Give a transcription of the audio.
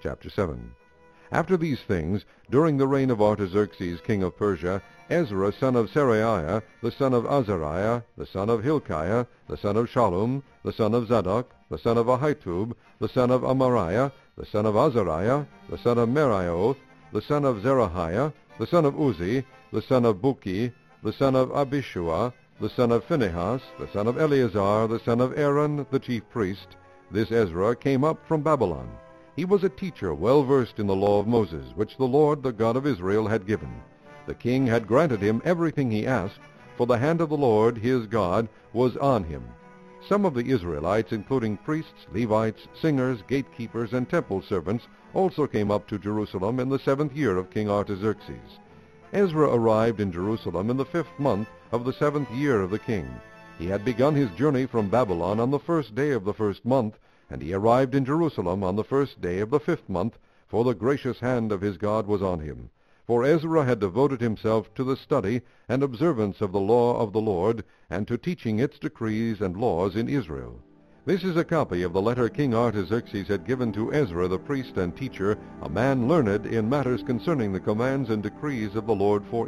Chapter 7. After these things, during the reign of Artaxerxes, king of Persia, Ezra son of Seraiah, the son of Azariah, the son of Hilkiah, the son of Shallum, the son of Zadok, the son of Ahitub, the son of Amariah, the son of Azariah, the son of Meraioth, the son of Zerahiah, the son of Uzzi, the son of Buki, the son of Abishua, the son of Phinehas, the son of Eleazar, the son of Aaron, the chief priest. This Ezra came up from Babylon. He was a teacher well versed in the law of Moses, which the Lord, the God of Israel, had given. The king had granted him everything he asked, for the hand of the Lord, his God, was on him. Some of the Israelites, including priests, Levites, singers, gatekeepers, and temple servants, also came up to Jerusalem in the 7th year of King Artaxerxes. Ezra arrived in Jerusalem in the 5th month of the 7th year of the king. He had begun his journey from Babylon on the 1st day of the 1st month, and he arrived in Jerusalem on the 1st day of the 5th month, for the gracious hand of his God was on him. For Ezra had devoted himself to the study and observance of the law of the Lord, and to teaching its decrees and laws in Israel. This is a copy of the letter King Artaxerxes had given to Ezra the priest and teacher, a man learned in matters concerning the commands and decrees of the Lord for